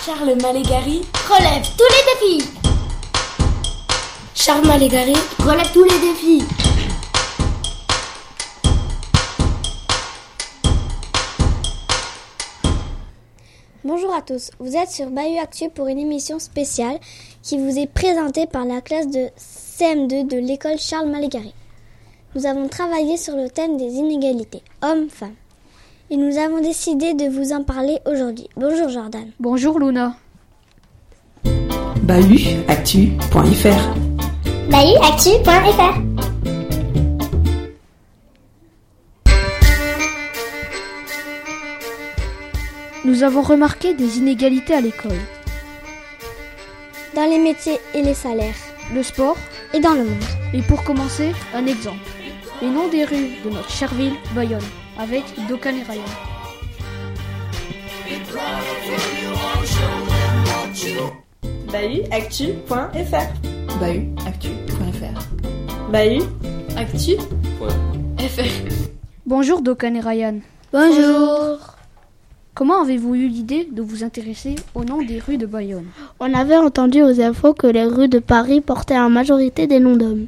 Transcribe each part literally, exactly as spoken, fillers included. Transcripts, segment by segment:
Charles Malegari relève tous les défis. Charles Malegari relève tous les défis. Bonjour à tous, vous êtes sur Bahut Actu pour une émission spéciale qui vous est présentée par la classe de C M deux de l'école Charles Malegari. Nous avons travaillé sur le thème des inégalités hommes-femmes et nous avons décidé de vous en parler aujourd'hui. Bonjour Jordan. Bonjour Luna. bahut actu point f r bahut actu point f r Nous avons remarqué des inégalités à l'école. Dans les métiers et les salaires. Le sport. Et dans le monde. Et pour commencer, un exemple. Les noms des rues de notre chère ville, Bayonne, avec Dokan et Ryan. bahut actu point f r bahut actu point f r bahut actu point f r Bonjour Dokan et Ryan. Bonjour. Comment avez-vous eu l'idée de vous intéresser au nom des rues de Bayonne ? On avait entendu aux infos que les rues de Paris portaient en majorité des noms d'hommes.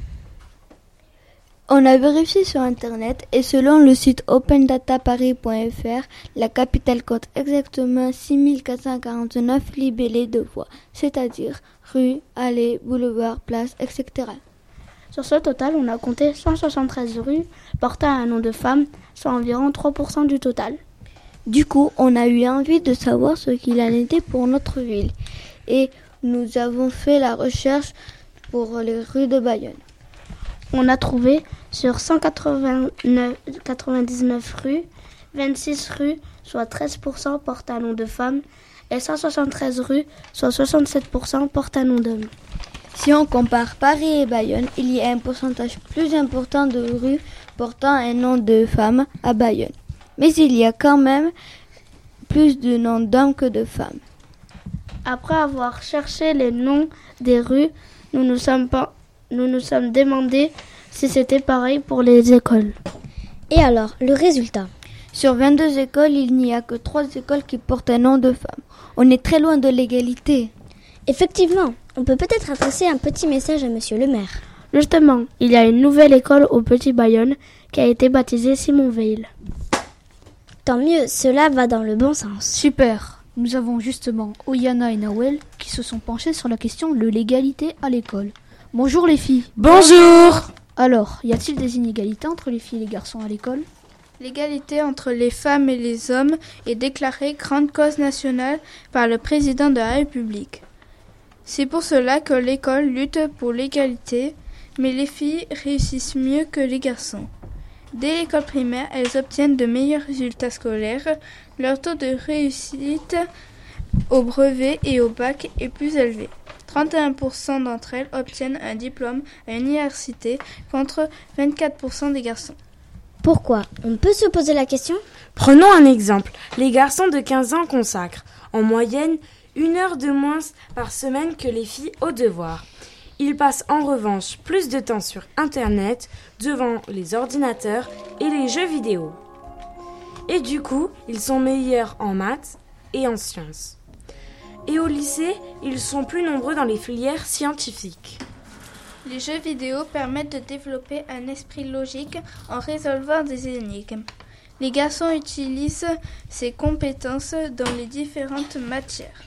On a vérifié sur internet et selon le site open data paris point f r, la capitale compte exactement six mille quatre cent quarante-neuf libellés de voies, c'est-à-dire rues, allées, boulevards, places, et cetera. Sur ce total, on a compté cent soixante-treize rues portant un nom de femme, soit environ trois pour cent du total. Du coup, on a eu envie de savoir ce qu'il en était pour notre ville et nous avons fait la recherche pour les rues de Bayonne. On a trouvé sur cent quatre-vingt-neuf, quatre-vingt-dix-neuf rues, vingt-six rues, soit treize pour cent portent un nom de femme et cent soixante-treize rues, soit soixante-sept pour cent portent un nom d'homme. Si on compare Paris et Bayonne, il y a un pourcentage plus important de rues portant un nom de femme à Bayonne. Mais il y a quand même plus de noms d'hommes que de femmes. Après avoir cherché les noms des rues, nous nous sommes, pas, nous nous sommes demandé si c'était pareil pour les écoles. Et alors, le résultat ? Sur vingt-deux écoles, il n'y a que trois écoles qui portent un nom de femme. On est très loin de l'égalité. Effectivement, on peut peut-être adresser un petit message à Monsieur le maire. Justement, il y a une nouvelle école au Petit Bayonne qui a été baptisée Simon Veil. Tant mieux, cela va dans le bon sens. Super. Nous avons justement Oyana et Nawel qui se sont penchés sur la question de l'égalité à l'école. Bonjour les filles. Bonjour. Alors, y a-t-il des inégalités entre les filles et les garçons à l'école ? L'égalité entre les femmes et les hommes est déclarée grande cause nationale par le président de la République. C'est pour cela que l'école lutte pour l'égalité, mais les filles réussissent mieux que les garçons. Dès l'école primaire, elles obtiennent de meilleurs résultats scolaires. Leur taux de réussite au brevet et au bac est plus élevé. trente et un pour cent d'entre elles obtiennent un diplôme à l'université contre vingt-quatre pour cent des garçons. Pourquoi ? On peut se poser la question ? Prenons un exemple. Les garçons de quinze ans consacrent, en moyenne, une heure de moins par semaine que les filles aux devoirs. Ils passent en revanche plus de temps sur Internet, devant les ordinateurs et les jeux vidéo. Et du coup, ils sont meilleurs en maths et en sciences. Et au lycée, ils sont plus nombreux dans les filières scientifiques. Les jeux vidéo permettent de développer un esprit logique en résolvant des énigmes. Les garçons utilisent ces compétences dans les différentes matières.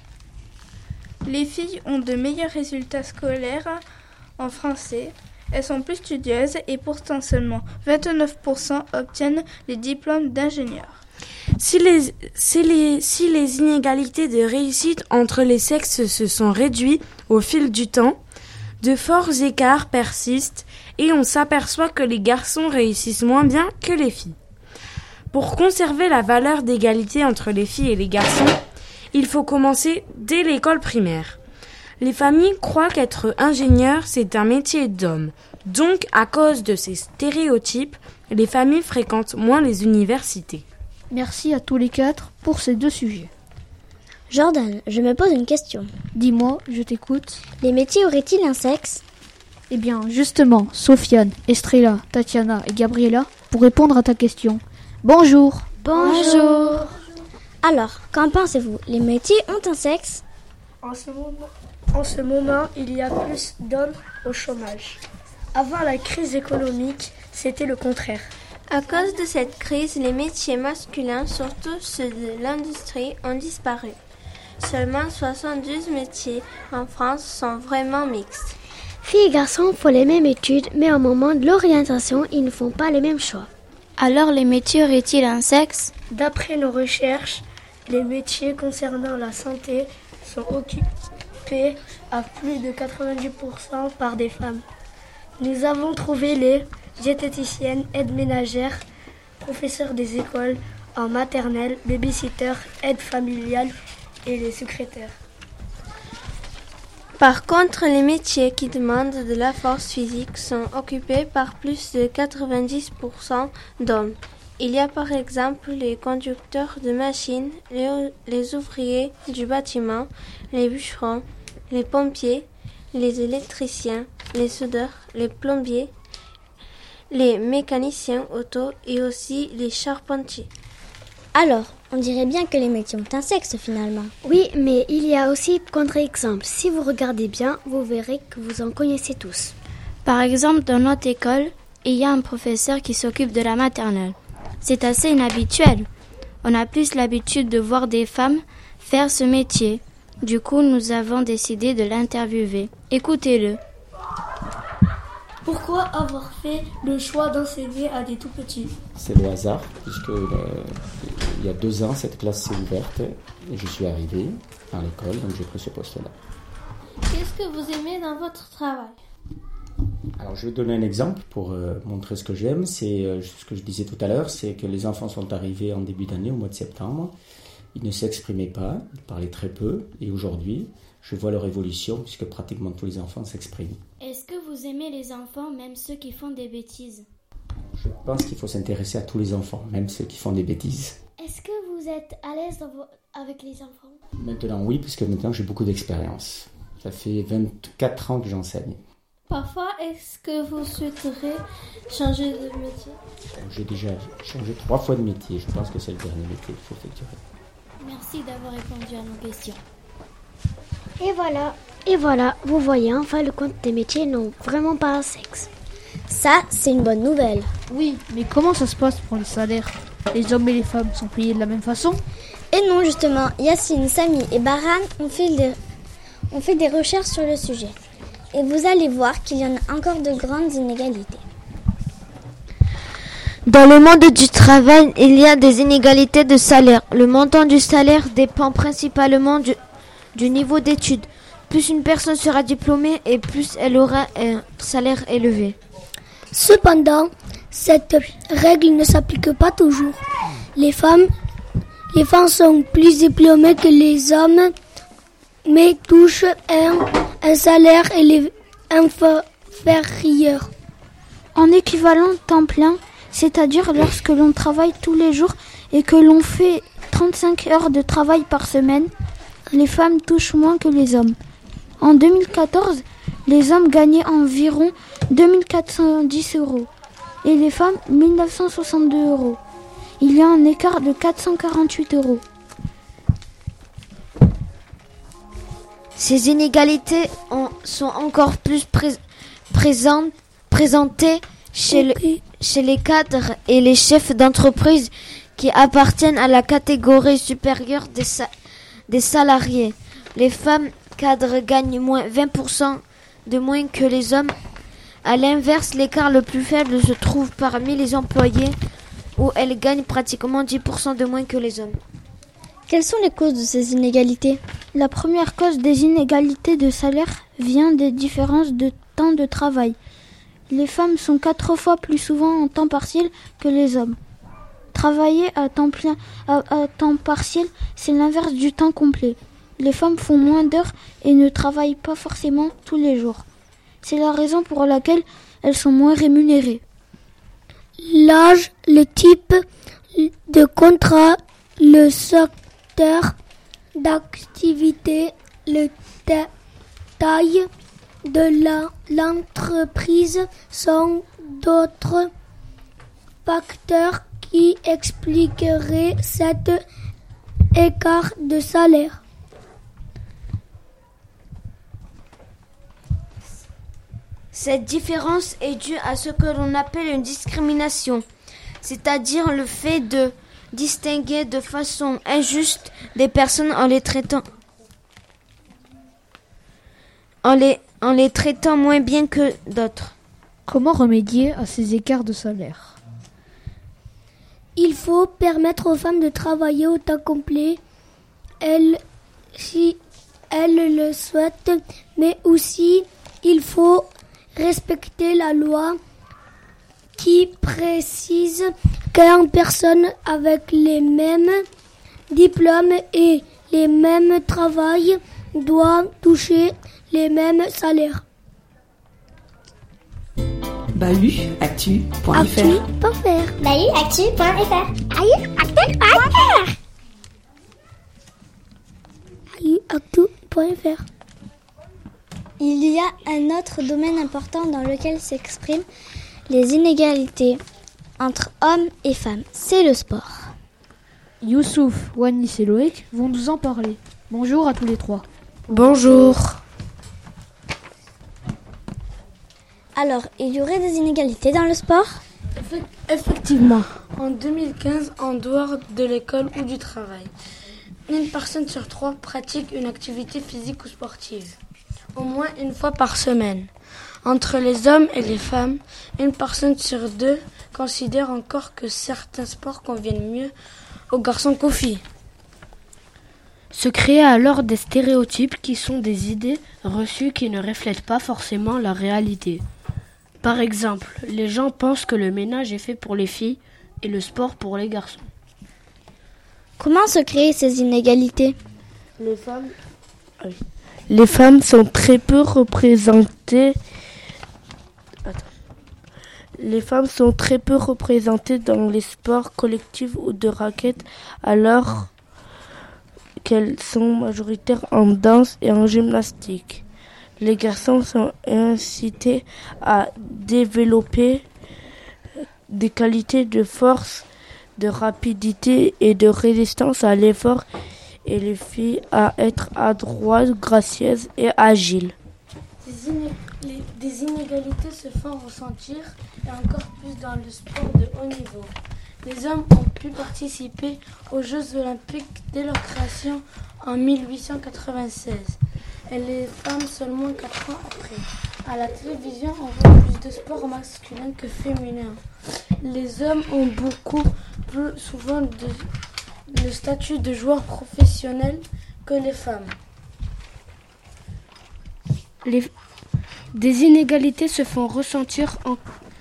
Les filles ont de meilleurs résultats scolaires en français. Elles sont plus studieuses et pourtant seulement vingt-neuf pour cent obtiennent les diplômes d'ingénieur. Si les, si, les, si les inégalités de réussite entre les sexes se sont réduites au fil du temps, de forts écarts persistent et on s'aperçoit que les garçons réussissent moins bien que les filles. Pour conserver la valeur d'égalité entre les filles et les garçons, il faut commencer dès l'école primaire. Les familles croient qu'être ingénieur, c'est un métier d'homme. Donc, à cause de ces stéréotypes, les familles fréquentent moins les universités. Merci à tous les quatre pour ces deux sujets. Jordan, je me pose une question. Dis-moi, je t'écoute. Les métiers auraient-ils un sexe ? Eh bien, justement, Sofiane, Estrella, Tatiana et Gabriela, pour répondre à ta question. Bonjour. Bonjour. Alors, qu'en pensez-vous? Les métiers ont un sexe? En ce moment, en ce moment, il y a plus d'hommes au chômage. Avant la crise économique, c'était le contraire. À cause de cette crise, les métiers masculins, surtout ceux de l'industrie, ont disparu. Seulement soixante-douze métiers en France sont vraiment mixtes. Filles et garçons font les mêmes études, mais au moment de l'orientation, ils ne font pas les mêmes choix. Alors les métiers auraient-ils un sexe? D'après nos recherches, les métiers concernant la santé sont occupés à plus de quatre-vingt-dix pour cent par des femmes. Nous avons trouvé les diététiciennes, aides ménagères, professeurs des écoles en maternelle, babysitter, aide familiale et les secrétaires. Par contre, les métiers qui demandent de la force physique sont occupés par plus de quatre-vingt-dix pour cent d'hommes. Il y a par exemple les conducteurs de machines, les, les ouvriers du bâtiment, les bûcherons, les pompiers, les électriciens, les soudeurs, les plombiers, les mécaniciens auto et aussi les charpentiers. Alors, on dirait bien que les métiers ont un sexe finalement. Oui, mais il y a aussi contre-exemple. Si vous regardez bien, vous verrez que vous en connaissez tous. Par exemple, dans notre école, il y a un professeur qui s'occupe de la maternelle. C'est assez inhabituel. On a plus l'habitude de voir des femmes faire ce métier. Du coup, nous avons décidé de l'interviewer. Écoutez-le. Pourquoi avoir fait le choix d'enseigner à des tout-petits? C'est le hasard, puisque euh, il y a deux ans, cette classe s'est ouverte et je suis arrivé à l'école, donc j'ai pris ce poste-là. Qu'est-ce que vous aimez dans votre travail? Alors, je vais donner un exemple pour euh, montrer ce que j'aime. C'est euh, ce que je disais tout à l'heure, c'est que les enfants sont arrivés en début d'année, au mois de septembre. Ils ne s'exprimaient pas, ils parlaient très peu, et aujourd'hui, je vois leur évolution, puisque pratiquement tous les enfants s'expriment. Est-ce que vous aimez les enfants, même ceux qui font des bêtises? Je pense qu'il faut s'intéresser à tous les enfants, même ceux qui font des bêtises. Est-ce que vous êtes à l'aise dans vos... avec les enfants? Maintenant, oui, puisque maintenant j'ai beaucoup d'expérience. Ça fait vingt-quatre ans que j'enseigne. Parfois, est-ce que vous souhaiterez changer de métier? J'ai déjà changé trois fois de métier. Je pense que c'est le dernier métier qu'il faut effectuer. Merci d'avoir répondu à nos questions. Et voilà, et voilà, vous voyez enfin le compte des métiers n'ont vraiment pas un sexe. Ça, c'est une bonne nouvelle. Oui, mais comment ça se passe pour les salaires? Les hommes et les femmes sont payés de la même façon? Et non, justement, Yacine, Samy et Baran ont fait, des, ont fait des recherches sur le sujet. Et vous allez voir qu'il y en a encore de grandes inégalités. Dans le monde du travail, il y a des inégalités de salaire. Le montant du salaire dépend principalement du, du niveau d'études. Plus une personne sera diplômée et plus elle aura un salaire élevé. Cependant, cette règle ne s'applique pas toujours. Les femmes, les femmes sont plus diplômées que les hommes, mais touchent un, un salaire élevé, inférieur. En équivalent temps plein, c'est-à-dire lorsque l'on travaille tous les jours et que l'on fait trente-cinq heures de travail par semaine, les femmes touchent moins que les hommes. En deux mille quatorze, les hommes gagnaient environ deux mille quatre cent dix euros et les femmes mille neuf cent soixante-deux euros. Il y a un écart de quatre cent quarante-huit euros. Ces inégalités en, sont encore plus pré- présentes, présentées chez, le, chez les cadres et les chefs d'entreprise qui appartiennent à la catégorie supérieure des, sa- des salariés. Les femmes cadres gagnent moins vingt pour cent de moins que les hommes. À l'inverse, l'écart le plus faible se trouve parmi les employés où elles gagnent pratiquement dix pour cent de moins que les hommes. Quelles sont les causes de ces inégalités? La première cause des inégalités de salaire vient des différences de temps de travail. Les femmes sont quatre fois plus souvent en temps partiel que les hommes. Travailler à temps plein, à, à temps partiel, c'est l'inverse du temps complet. Les femmes font moins d'heures et ne travaillent pas forcément tous les jours. C'est la raison pour laquelle elles sont moins rémunérées. L'âge, le type de contrat, le secteur d'activité, le ta- taille de la, l'entreprise sont d'autres facteurs qui expliqueraient cette écart de salaire. Cette différence est due à ce que l'on appelle une discrimination, c'est-à-dire le fait de distinguer de façon injuste des personnes en les traitant, en les, en les traitant moins bien que d'autres. Comment remédier à ces écarts de salaire ? Il faut permettre aux femmes de travailler au temps complet, elles, si elles le souhaitent, mais aussi il faut respecter la loi qui précise qu'une personne avec les mêmes diplômes et les mêmes travail doit toucher les mêmes salaires. bahut actu point f r bahut actu point f r bahut actu point f r bahut actu point f r Il y a un autre domaine important dans lequel s'expriment les inégalités entre hommes et femmes, c'est le sport. Youssouf, Wanis et Loïc vont nous en parler. Bonjour à tous les trois. Bonjour. Alors, il y aurait des inégalités dans le sport ? Effectivement. En deux mille quinze, en dehors de l'école ou du travail, une personne sur trois pratique une activité physique ou sportive, au moins une fois par semaine. Entre les hommes et les femmes, une personne sur deux considère encore que certains sports conviennent mieux aux garçons qu'aux filles. Se créent alors des stéréotypes qui sont des idées reçues qui ne reflètent pas forcément la réalité. Par exemple, les gens pensent que le ménage est fait pour les filles et le sport pour les garçons. Comment se créent ces inégalités ? Les femmes, oui. Les femmes sont très peu représentées. Attends. Les femmes sont très peu représentées dans les sports collectifs ou de raquettes, alors qu'elles sont majoritaires en danse et en gymnastique. Les garçons sont incités à développer des qualités de force, de rapidité et de résistance à l'effort, et les filles à être adroites, gracieuses et agiles. Des, iné- les, des inégalités se font ressentir, et encore plus dans le sport de haut niveau. Les hommes ont pu participer aux Jeux Olympiques dès leur création en mille huit cent quatre-vingt-seize, et les femmes seulement quatre ans après. À la télévision, on voit plus de sports masculins que féminins. Les hommes ont beaucoup plus souvent de, le statut de joueur professionnel que les femmes. Les, des inégalités se font ressentir en...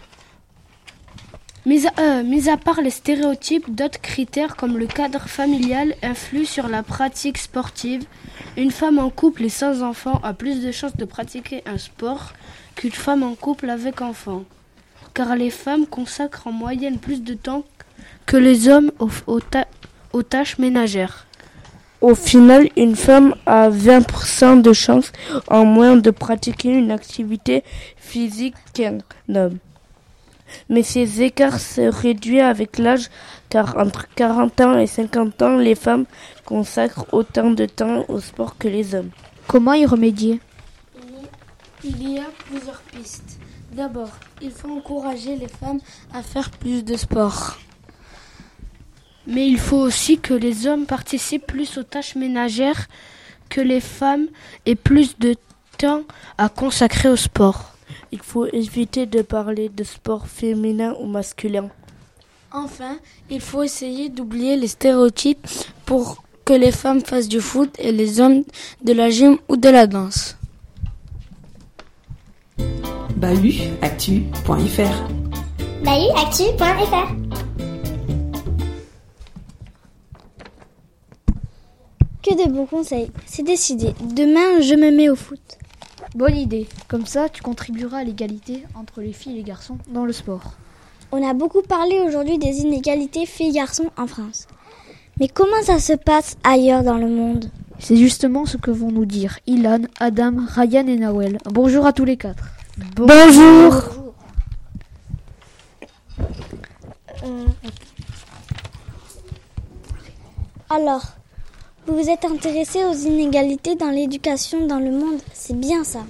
Mis à, euh, mis à part les stéréotypes, d'autres critères comme le cadre familial influent sur la pratique sportive. Une femme en couple et sans enfant a plus de chances de pratiquer un sport qu'une femme en couple avec enfant, car les femmes consacrent en moyenne plus de temps que les hommes aux, aux, ta- aux tâches ménagères. Au final, une femme a vingt pour cent de chances en moins de pratiquer une activité physique qu'un homme. Mais ces écarts se réduisent avec l'âge, car entre quarante ans et cinquante ans, les femmes consacrent autant de temps au sport que les hommes. Comment y remédier ? Il y a plusieurs pistes. D'abord, il faut encourager les femmes à faire plus de sport. Mais il faut aussi que les hommes participent plus aux tâches ménagères que les femmes aient plus de temps à consacrer au sport. Il faut éviter de parler de sport féminin ou masculin. Enfin, il faut essayer d'oublier les stéréotypes pour que les femmes fassent du foot et les hommes de la gym ou de la danse. bahut actu point f r bahut actu point f r Que de bons conseils, c'est décidé. Demain, je me mets au foot. Bonne idée. Comme ça, tu contribueras à l'égalité entre les filles et les garçons dans le sport. On a beaucoup parlé aujourd'hui des inégalités filles-garçons en France. Mais comment ça se passe ailleurs dans le monde ? C'est justement ce que vont nous dire Ilan, Adam, Ryan et Nawel. Bonjour à tous les quatre. Bonjour. Bonjour. Euh, alors, Vous vous êtes intéressé aux inégalités dans l'éducation dans le monde. C'est bien ça.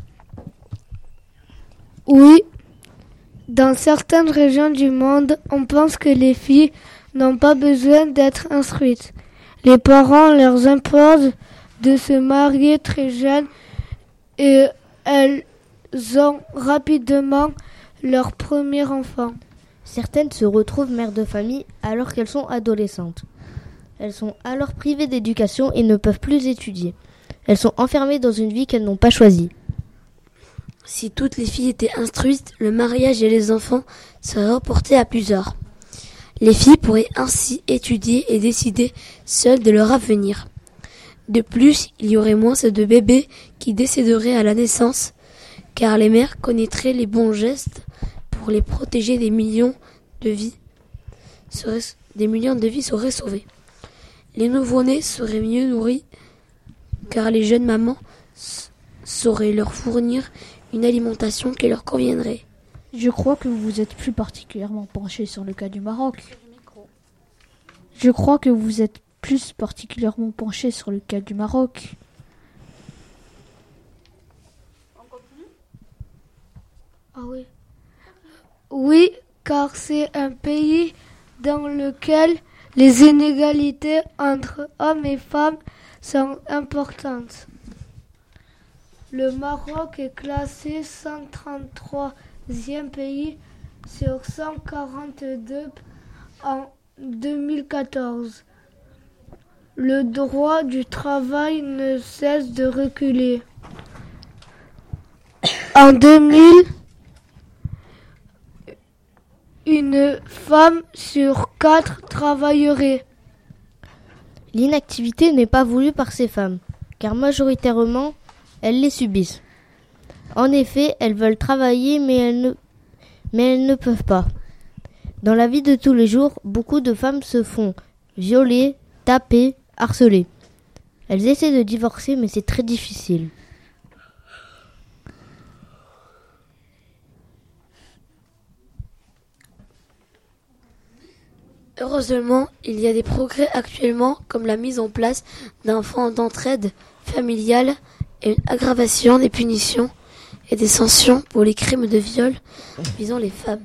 Oui. Dans certaines régions du monde, on pense que les filles n'ont pas besoin d'être instruites. Les parents leur imposent de se marier très jeunes et elles ont rapidement leur premier enfant. Certaines se retrouvent mères de famille alors qu'elles sont adolescentes. Elles sont alors privées d'éducation et ne peuvent plus étudier. Elles sont enfermées dans une vie qu'elles n'ont pas choisie. Si toutes les filles étaient instruites, le mariage et les enfants seraient reportés à plus tard. Les filles pourraient ainsi étudier et décider seules de leur avenir. De plus, il y aurait moins de bébés qui décéderaient à la naissance, car les mères connaîtraient les bons gestes pour les protéger des millions de vies. Seraient, des millions de vies seraient sauvées. Les nouveau-nés seraient mieux nourris, car les jeunes mamans sauraient leur fournir une alimentation qui leur conviendrait. Je crois que vous vous êtes plus particulièrement penché sur le cas du Maroc. Je crois que vous êtes plus particulièrement penché sur le cas du Maroc. Ah oui. Oui, car c'est un pays dans lequel les inégalités entre hommes et femmes sont importantes. Le Maroc est classé cent trente-troisième pays sur cent quarante-deux en deux mille quatorze. Le droit du travail ne cesse de reculer. En deux mille, une femme sur quatre travaillerait. L'inactivité n'est pas voulue par ces femmes, car majoritairement, elles les subissent. En effet, elles veulent travailler, mais elles ne, mais elles ne peuvent pas. Dans la vie de tous les jours, beaucoup de femmes se font violer, taper, harceler. Elles essaient de divorcer, mais c'est très difficile. Heureusement, il y a des progrès actuellement, comme la mise en place d'un fonds d'entraide familiale et une aggravation des punitions et des sanctions pour les crimes de viol visant les femmes.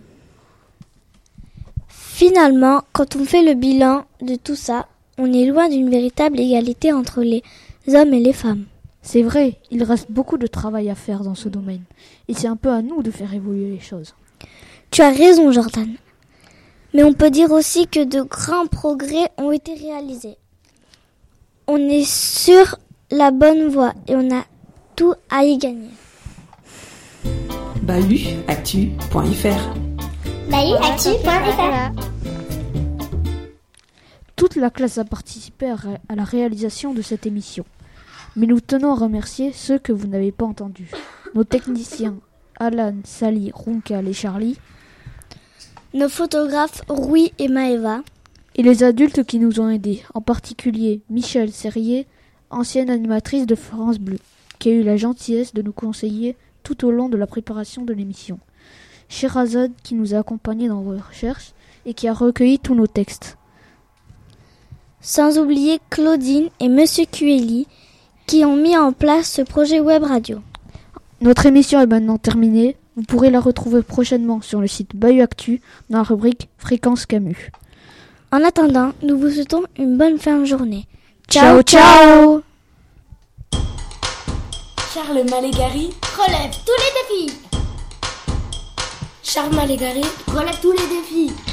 Finalement, quand on fait le bilan de tout ça, on est loin d'une véritable égalité entre les hommes et les femmes. C'est vrai, il reste beaucoup de travail à faire dans ce domaine. Et c'est un peu à nous de faire évoluer les choses. Tu as raison, Jordan. Mais on peut dire aussi que de grands progrès ont été réalisés. On est sur la bonne voie et on a tout à y gagner. bahut actu point f r bahut actu point f r Toute la classe a participé à la réalisation de cette émission. Mais nous tenons à remercier ceux que vous n'avez pas entendus. Nos techniciens Alan, Sally, Runkal et Charlie. Nos photographes Rui et Maëva. Et les adultes qui nous ont aidés, en particulier Michel Serrier, ancienne animatrice de France Bleu, qui a eu la gentillesse de nous conseiller tout au long de la préparation de l'émission. Sherazade, qui nous a accompagnés dans vos recherches et qui a recueilli tous nos textes. Sans oublier Claudine et Monsieur Cuelly, qui ont mis en place ce projet web radio. Notre émission est maintenant terminée. Vous pourrez la retrouver prochainement sur le site Bahut Actu dans la rubrique Fréquence Camus. En attendant, nous vous souhaitons une bonne fin de journée. Ciao, ciao! Charles Malégari relève tous les défis. Charles Malégari relève tous les défis.